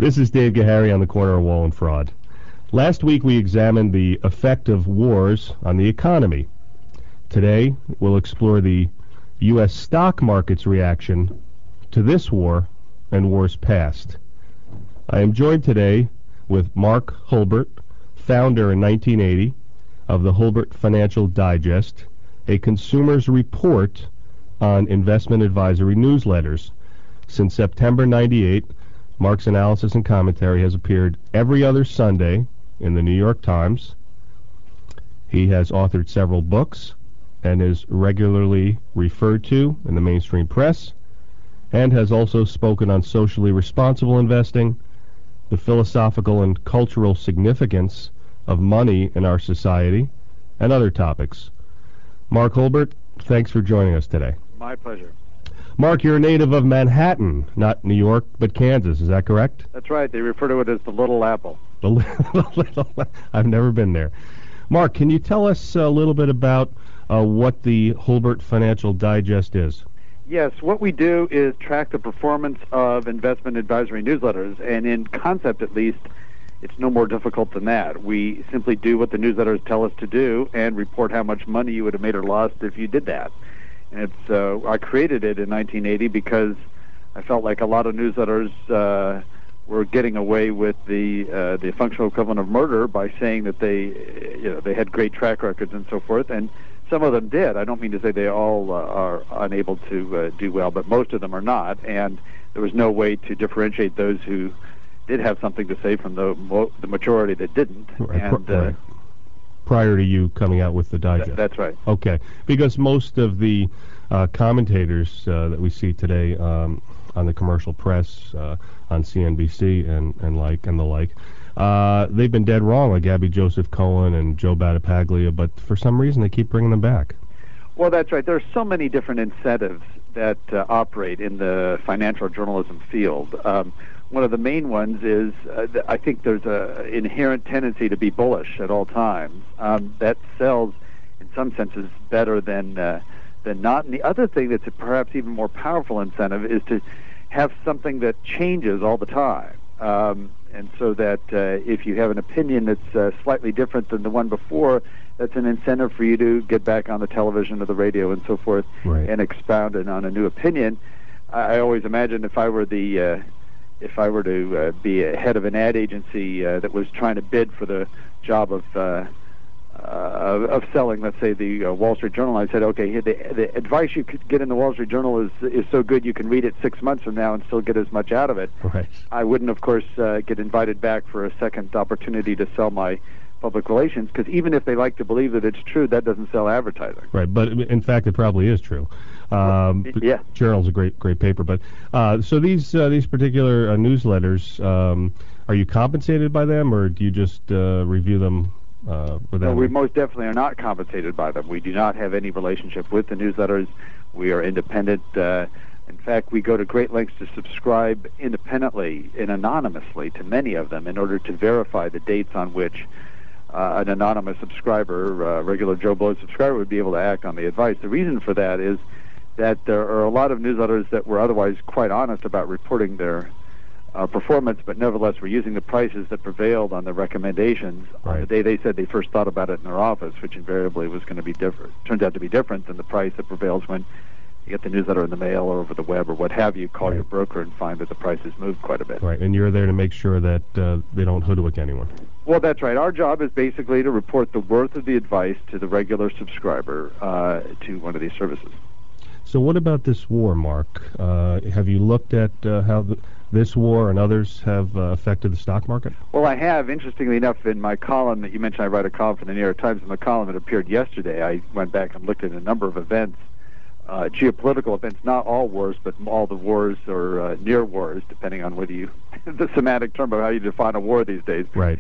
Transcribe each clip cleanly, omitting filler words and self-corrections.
This is Dave Gahary on the corner of Wall and Fraud. Last week we examined the effect of wars on the economy. Today we'll explore the U.S. stock market's reaction to this war and wars past. I am joined today with Mark Hulbert, founder in 1980 of the Hulbert Financial Digest, a consumer's report on investment advisory newsletters. Since September 98, Mark's analysis and commentary has appeared every other Sunday in the New York Times. He has authored several books and is regularly referred to in the mainstream press, and has also spoken on socially responsible investing, the philosophical and cultural significance of money in our society, and other topics. Mark Hulbert, thanks for joining us today. My pleasure. Mark, you're a native of Manhattan, not New York, but Kansas. Is that correct? That's right. They refer to it as the Little Apple. I've never been there. Mark, can you tell us a little bit about what the Hulbert Financial Digest is? Yes, what we do is track the performance of investment advisory newsletters, and in concept at least, it's no more difficult than that. We simply do what the newsletters tell us to do and report how much money you would have made or lost if you did that. And I created it in 1980 because I felt like a lot of newsletters were getting away with the functional equivalent of murder by saying that they had great track records and so forth, and some of them did. I don't mean to say they all are unable to do well, but most of them are not, and there was no way to differentiate those who did have something to say from the majority that didn't. Right. Prior to you coming out with the digest. That's right. Okay, because most of the commentators that we see today on the commercial press, on CNBC and the like, they've been dead wrong, like Abby Joseph Cohen and Joe Battipaglia, but for some reason they keep bringing them back. Well, that's right. There are so many different incentives that operate in the financial journalism field. One of the main ones is I think there's an inherent tendency to be bullish at all times. That sells, in some senses, better than not. And the other thing that's perhaps even more powerful incentive is to have something that changes all the time. And so that if you have an opinion that's slightly different than the one before, that's an incentive for you to get back on the television or the radio and so forth, right, and expound on a new opinion. I always imagine if I were to be a head of an ad agency that was trying to bid for the job of selling, let's say, the Wall Street Journal, I said, okay, the advice you could get in the Wall Street Journal is so good you can read it 6 months from now and still get as much out of it. Right. I wouldn't, of course, get invited back for a second opportunity to sell my public relations, because even if they like to believe that it's true, that doesn't sell advertising. Right, but in fact, it probably is true. Yeah. Journal's a great paper, but so these particular newsletters, are you compensated by them, or do you just review them? No, we most definitely are not compensated by them. We do not have any relationship with the newsletters. We are independent. In fact, we go to great lengths to subscribe independently and anonymously to many of them in order to verify the dates on which an anonymous subscriber, regular Joe Blow subscriber, would be able to act on the advice. The reason for that is that there are a lot of newsletters that were otherwise quite honest about reporting their performance, but nevertheless were using the prices that prevailed on the recommendations on the day they said they first thought about it in their office, which invariably was going to be different. Turns out to be different than the price that prevails when you get the newsletter in the mail or over the web or what have you, call your broker and find that the price has moved quite a bit. Right, and you're there to make sure that they don't hoodwink anyone. Well, that's right. Our job is basically to report the worth of the advice to the regular subscriber to one of these services. So what about this war, Mark? Have you looked at how this war and others have affected the stock market? Well, I have. Interestingly enough, in my column that you mentioned, I write a column for the New York Times. In the column that appeared yesterday, I went back and looked at a number of events, geopolitical events, not all wars, but all the wars or near wars, depending on whether you, the semantic term of how you define a war these days. Right.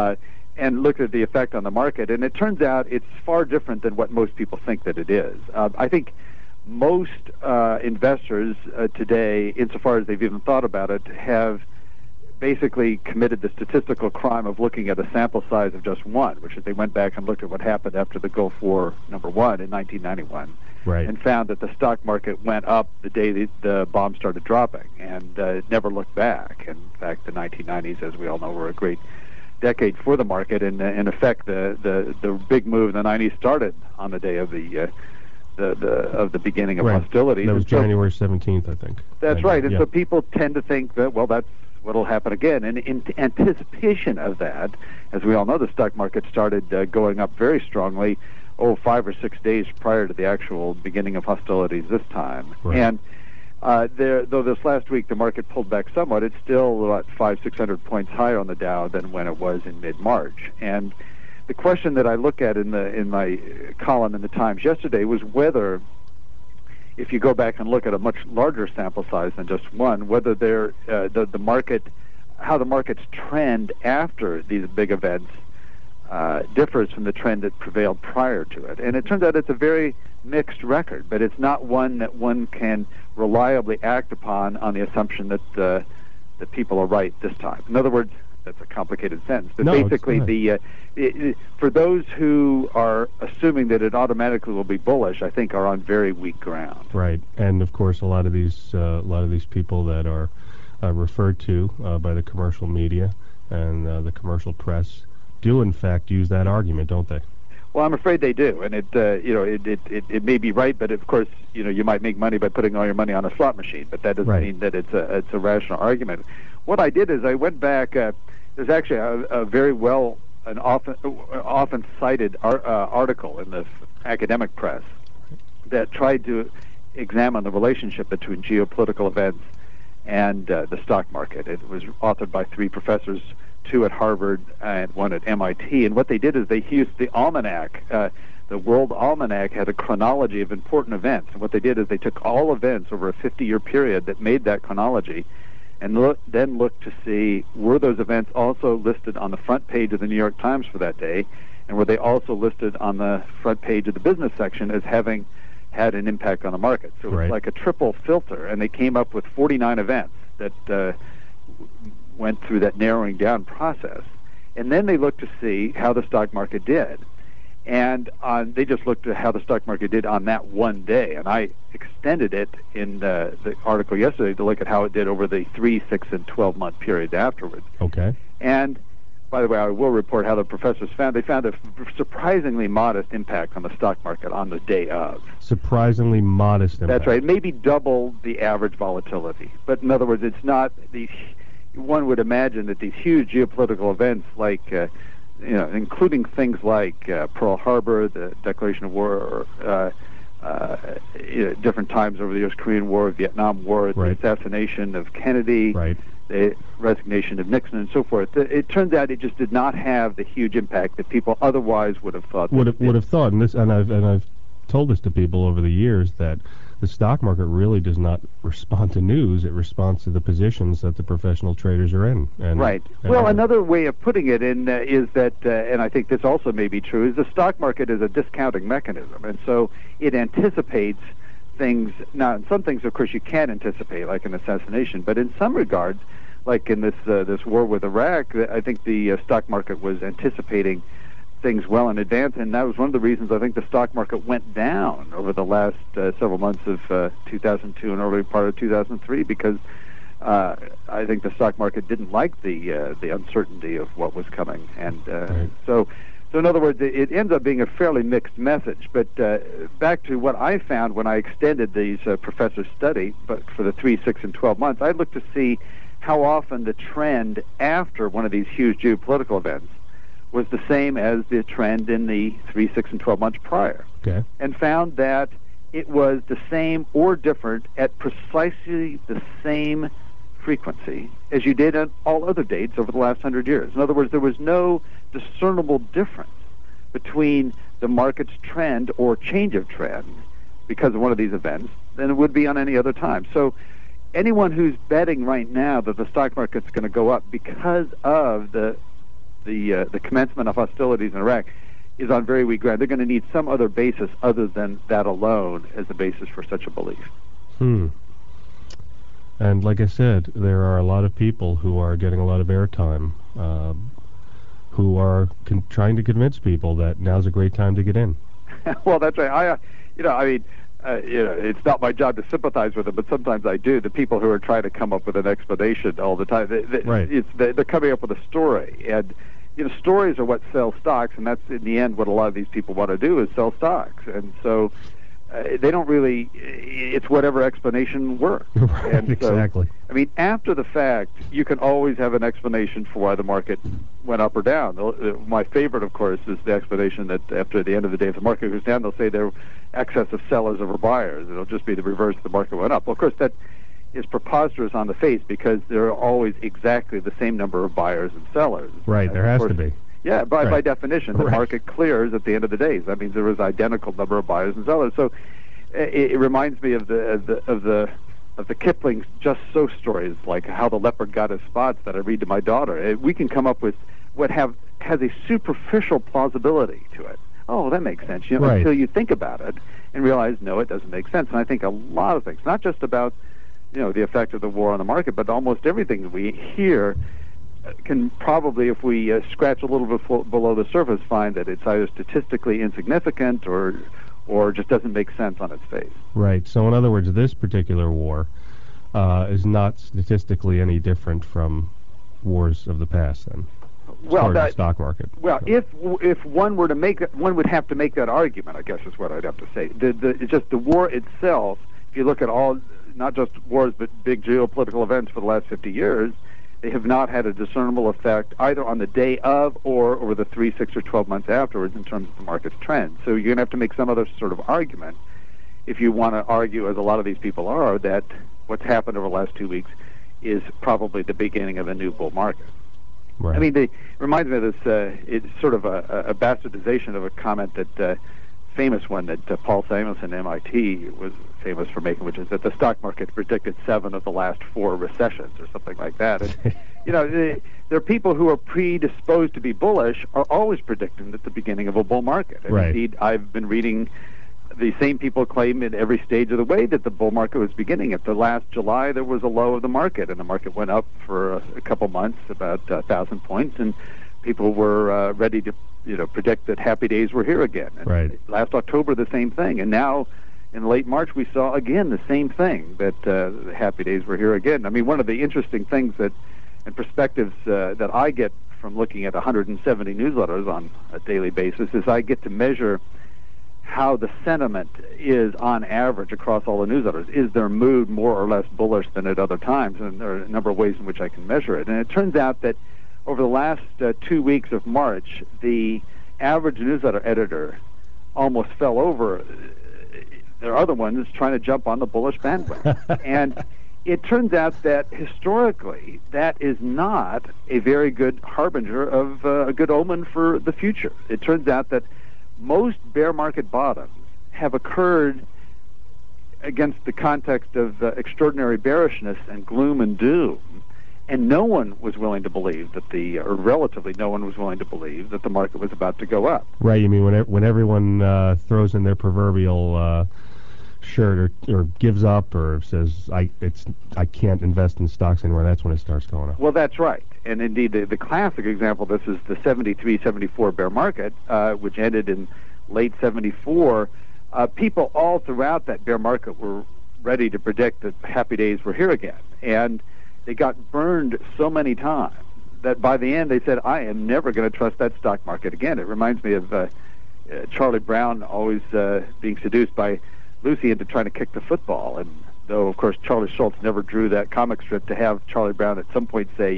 And looked at the effect on the market. And it turns out it's far different than what most people think that it is. I think most investors today, insofar as they've even thought about it, have basically committed the statistical crime of looking at a sample size of just one, which is they went back and looked at what happened after the Gulf War #1 in 1991. right, and found that the stock market went up the day the bomb started dropping, and it never looked back. In fact, the 1990s, as we all know, were a great decade for the market, and in effect, the big move in the 90s started on the day of the beginning of hostilities. That was January 17th, I think. That's right, and so people tend to think that, well, that's what'll happen again. And in anticipation of that, as we all know, the stock market started going up very strongly, 5 or 6 days prior to the actual beginning of hostilities this time. Right. And though this last week the market pulled back somewhat, it's still about 500-600 points higher on the Dow than when it was in mid-March. And the question that I look at in my column in the Times yesterday was whether, if you go back and look at a much larger sample size than just one, whether the market, how the market's trend after these big events differs from the trend that prevailed prior to it. And it turns out it's a very mixed record, but it's not one that one can reliably act upon on the assumption that people are right this time. In other words, that's a complicated sentence, but basically for those who are assuming that it automatically will be bullish, I think are on very weak ground. Right, and of course a lot of these people that are referred to by the commercial media and the commercial press do in fact use that argument, don't they? Well, I'm afraid they do, and it may be right, but of course, you might make money by putting all your money on a slot machine, but that doesn't mean that it's a rational argument. What I did is I went back. There's actually a very an often cited article in the academic press that tried to examine the relationship between geopolitical events and the stock market. It was authored by 3 professors, 2 at Harvard and 1 at MIT. And what they did is they used the almanac. The World Almanac had a chronology of important events. And what they did is they took all events over a 50-year period that made that chronology and then looked to see, were those events also listed on the front page of the New York Times for that day, and were they also listed on the front page of the business section as having had an impact on the market. So it was like a triple filter, and they came up with 49 events that went through that narrowing down process. And then they looked to see how the stock market did. And they just looked at how the stock market did on that one day. And I extended it in the article yesterday to look at how it did over the 3, 6, and 12-month periods afterwards. Okay. And, by the way, I will report how the professors found. They found a surprisingly modest impact on the stock market on the day of. Surprisingly modest impact. That's right. Maybe double the average volatility. But in other words, it's not these... One would imagine that these huge geopolitical events like... including things like Pearl Harbor, the declaration of war, different times over the years, Korean War, Vietnam War, the assassination of Kennedy, the resignation of Nixon, and so forth. It turns out it just did not have the huge impact that people otherwise would have thought. Would have thought, and I've told this to people over the years, that the stock market really does not respond to news. It responds to the positions that the professional traders are in. Well, another way of putting it is that, and I think this also may be true, is the stock market is a discounting mechanism. And so it anticipates things. Now, in some things, of course, you can't anticipate, like an assassination. But in some regards, like in this war with Iraq, I think the stock market was anticipating things well in advance, and that was one of the reasons I think the stock market went down over the last several months of 2002 and early part of 2003, because I think the stock market didn't like the uncertainty of what was coming, and so in other words, it ends up being a fairly mixed message. But back to what I found when I extended these professors' study, but for the 3, 6, and 12 months, I looked to see how often the trend after one of these huge geopolitical events was the same as the trend in the 3, 6, and 12 months prior. Okay. And found that it was the same or different at precisely the same frequency as you did on all other dates over the last 100 years. In other words, there was no discernible difference between the market's trend or change of trend because of one of these events than it would be on any other time. So anyone who's betting right now that the stock market's going to go up because of the commencement of hostilities in Iraq is on very weak ground. They're going to need some other basis other than that alone as a basis for such a belief. And like I said, there are a lot of people who are getting a lot of airtime, who are trying to convince people that now's a great time to get in. Well, that's right. it's not my job to sympathize with them, but sometimes I do. The people who are trying to come up with an explanation all the time, they're coming up with a story. And, stories are what sell stocks, and that's, in the end, what a lot of these people want to do is sell stocks. And so they don't really, it's whatever explanation works. Right, and so, exactly. I mean, after the fact, you can always have an explanation for why the market went up or down. My favorite, of course, is the explanation that after the end of the day, if the market goes down, they'll say there were excess of sellers over buyers. It'll just be the reverse, the market went up. Well, of course, that is preposterous on the face because there are always exactly the same number of buyers and sellers. Right, there has to be. Yeah, by definition, the market clears at the end of the day. That means there was identical number of buyers and sellers. So it reminds me of the Kipling Just So stories, like how the leopard got his spots that I read to my daughter. We can come up with what has a superficial plausibility to it. Oh, that makes sense. Right. Until you think about it and realize, no, it doesn't make sense. And I think a lot of things, not just about the effect of the war on the market, but almost everything that we hear can probably, if we scratch a little bit below the surface, find that it's either statistically insignificant or just doesn't make sense on its face. Right. So in other words, this particular war is not statistically any different from wars of the past, then. Well, the stock market. Well, if one were to one would have to make that argument, I guess is what I'd have to say. The war itself, if you look at all, not just wars, but big geopolitical events for the last 50 years, they have not had a discernible effect either on the day of or over the 3, 6, or 12 months afterwards in terms of the market's trend. So you're going to have to make some other sort of argument if you want to argue, as a lot of these people are, that what's happened over the last 2 weeks is probably the beginning of a new bull market. Right. I mean, it reminds me of this, it's sort of a bastardization of a comment that, famous one that Paul Samuelson, MIT, was famous for making, which is that the stock market predicted 7 of the last 4 recessions or something like that. And, there are people who are predisposed to be bullish are always predicting at the beginning of a bull market. And right. Indeed, I've been reading the same people claim at every stage of the way that the bull market was beginning. At the last July, there was a low of the market, and the market went up for a couple months, about 1,000 points, and people were ready to predict that happy days were here again. And right. Last October, the same thing. And now, in late March, we saw again the same thing, that the happy days were here again. I mean, one of the interesting things and perspectives that I get from looking at 170 newsletters on a daily basis is I get to measure how the sentiment is on average across all the newsletters. Is their mood more or less bullish than at other times? And there are a number of ways in which I can measure it. And it turns out that over the last 2 weeks of March, the average newsletter editor almost fell over. There are other ones trying to jump on the bullish bandwagon. And it turns out that historically, that is not a very good harbinger of a good omen for the future. It turns out that most bear market bottoms have occurred against the context of extraordinary bearishness and gloom and doom. And no one was willing to believe that or relatively no one was willing to believe that the market was about to go up. Right, you mean when everyone throws in their proverbial shirt or gives up or says, I can't invest in stocks anymore, that's when it starts going up. Well, that's right. And indeed, the classic example of this is the 73-74 bear market, which ended in late 74. People all throughout that bear market were ready to predict that happy days were here again. And they got burned so many times that by the end they said, I am never going to trust that stock market again. It reminds me of Charlie Brown always being seduced by Lucy into trying to kick the football. And though, of course, Charlie Schultz never drew that comic strip, to have Charlie Brown at some point say,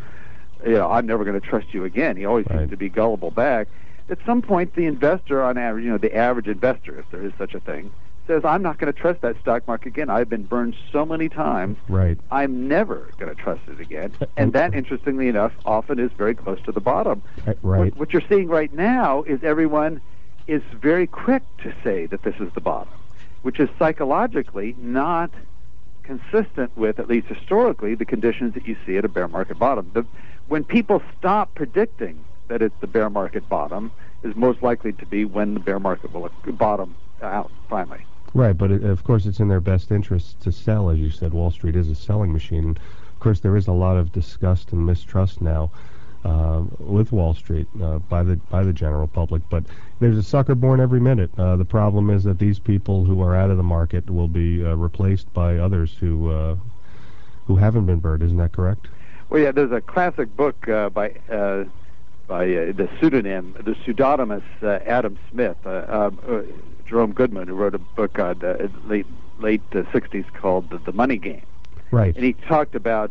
I'm never going to trust you again. He always seems to be gullible back. At some point, the investor on average, the average investor, if there is such a thing, says, I'm not going to trust that stock market again. I've been burned so many times. Right. I'm never going to trust it again. And that, interestingly enough, often is very close to the bottom. Right. What you're seeing right now is everyone is very quick to say that this is the bottom, which is psychologically not consistent with, at least historically, the conditions that you see at a bear market bottom. When people stop predicting that it's the bear market bottom is most likely to be when the bear market will bottom out finally. Right, but of course it's in their best interest to sell, as you said. Wall Street is a selling machine. Of course, there is a lot of disgust and mistrust now with Wall Street by the general public. But there's a sucker born every minute. The problem is that these people who are out of the market will be replaced by others who haven't been burned. Isn't that correct? Well, yeah. There's a classic book by the pseudonymous Adam Smith, Jerome Goodman, who wrote a book on late 60s called The Money Game. Right. And he talked about,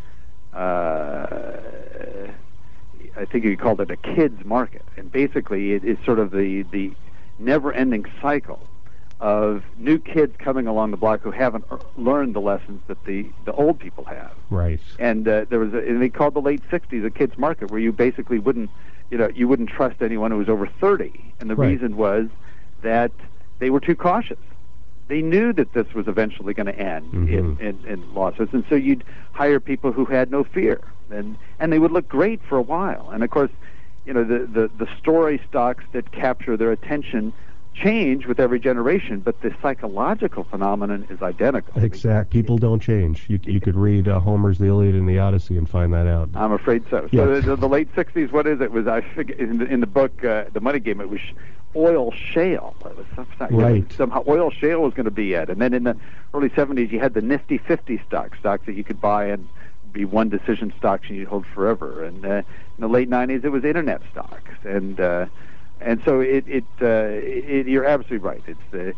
I think he called it a kid's market. And basically it's sort of the never-ending cycle of new kids coming along the block who haven't learned the lessons that the old people have. Right. And and they called the late 60s a kid's market, where you basically wouldn't trust anyone who was over 30. And the reason was that they were too cautious. They knew that this was eventually going to end in losses, and so you'd hire people who had no fear, and they would look great for a while. And of course, the story stocks that capture their attention change with every generation, but the psychological phenomenon is identical. Exactly. People don't change. You could read Homer's The Iliad and the Odyssey and find that out. I'm afraid so. Yes. So the late 60s, what is it? Was I figure in the book The Money Game, it was oil shale. It was right. Somehow oil shale was going to be it. And then in the early 70s, you had the Nifty 50 stocks that you could buy and be one decision stocks and you'd hold forever. And in the late 90s, it was internet stocks. And so you're absolutely right. It's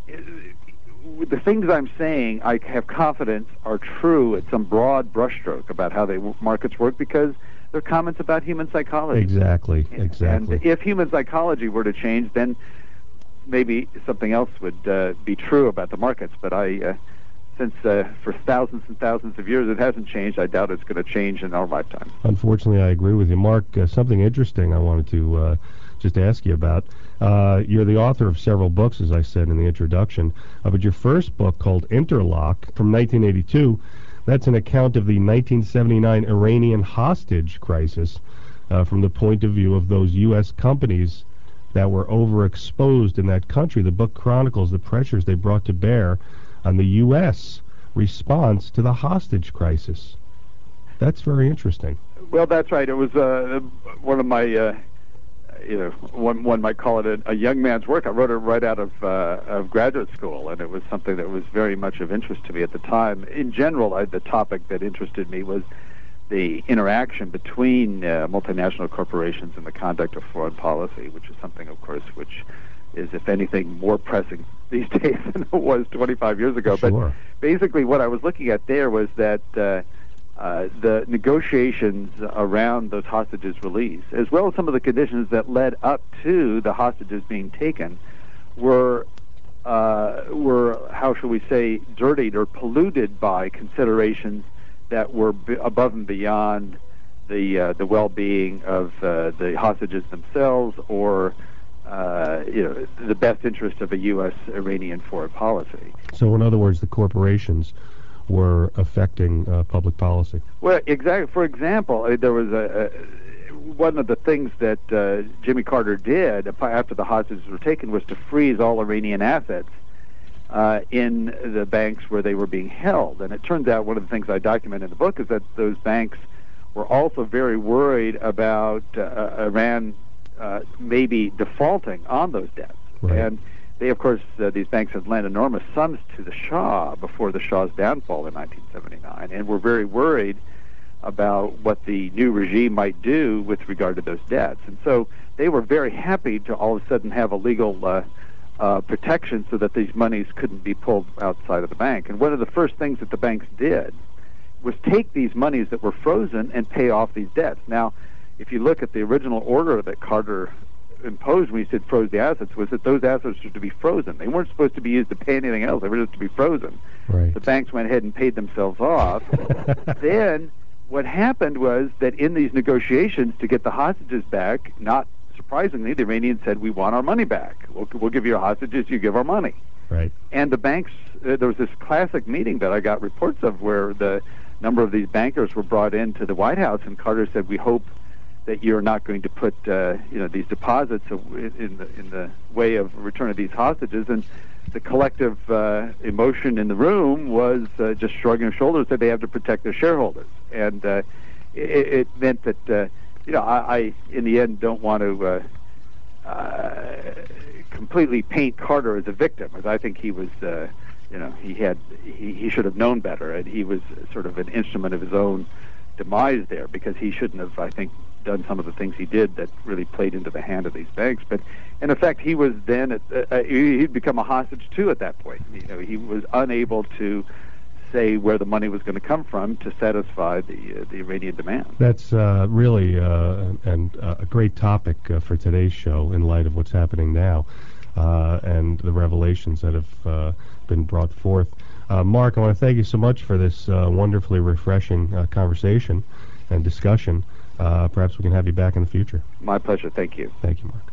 the things I'm saying, I have confidence are true at some broad brushstroke about how the markets work, because they're comments about human psychology. Exactly. And if human psychology were to change, then maybe something else would be true about the markets. But since for thousands and thousands of years it hasn't changed, I doubt it's going to change in our lifetime. Unfortunately, I agree with you. Mark, something interesting I wanted to just ask you about. You're the author of several books, as I said in the introduction, but your first book, called Interlock, from 1982, that's an account of the 1979 Iranian hostage crisis from the point of view of those U.S. companies that were overexposed in that country. The book chronicles the pressures they brought to bear on the U.S. response to the hostage crisis. That's very interesting. Well, that's right. It was one of my... one might call it a young man's work. I wrote it right out of graduate school, and it was something that was very much of interest to me at the time. In general, the topic that interested me was the interaction between multinational corporations and the conduct of foreign policy, which is something, of course, which is, if anything, more pressing these days than it was 25 years ago. Sure. But basically what I was looking at there was that the negotiations around those hostages' release, as well as some of the conditions that led up to the hostages being taken, were how shall we say, dirtied or polluted by considerations that were above and beyond the well-being of the hostages themselves, or the best interest of a U.S.-Iranian foreign policy. So, in other words, the corporations were affecting public policy. Well, exactly. For example, there was one of the things that Jimmy Carter did after the hostages were taken was to freeze all Iranian assets in the banks where they were being held. And it turns out, one of the things I document in the book is that those banks were also very worried about Iran maybe defaulting on those debts. Right. And they, of course, these banks had lent enormous sums to the Shah before the Shah's downfall in 1979, and were very worried about what the new regime might do with regard to those debts. And so they were very happy to all of a sudden have a legal protection so that these monies couldn't be pulled outside of the bank. And one of the first things that the banks did was take these monies that were frozen and pay off these debts. Now, if you look at the original order that Carter imposed when he said froze the assets, was that those assets were to be frozen. They weren't supposed to be used to pay anything else. They were just to be frozen. Right. The banks went ahead and paid themselves off. Then what happened was that in these negotiations to get the hostages back, not surprisingly, the Iranians said, we want our money back. We'll give you your hostages, you give our money. Right. And the banks, there was this classic meeting that I got reports of where the number of these bankers were brought into the White House, and Carter said, we hope that you're not going to put these deposits in the way of return of these hostages. And the collective emotion in the room was just shrugging their shoulders that they have to protect their shareholders. And it meant that I in the end don't want to completely paint Carter as a victim, as I think he was. He should have known better, and he was sort of an instrument of his own demise there, because he shouldn't have, I think, done some of the things he did that really played into the hand of these banks. But in effect, he was then he'd become a hostage too at that point. He was unable to say where the money was going to come from to satisfy the Iranian demand. That's really a great topic for today's show in light of what's happening now and the revelations that have been brought forth. Mark, I want to thank you so much for this wonderfully refreshing conversation and discussion. Perhaps we can have you back in the future. My pleasure. Thank you. Thank you, Mark.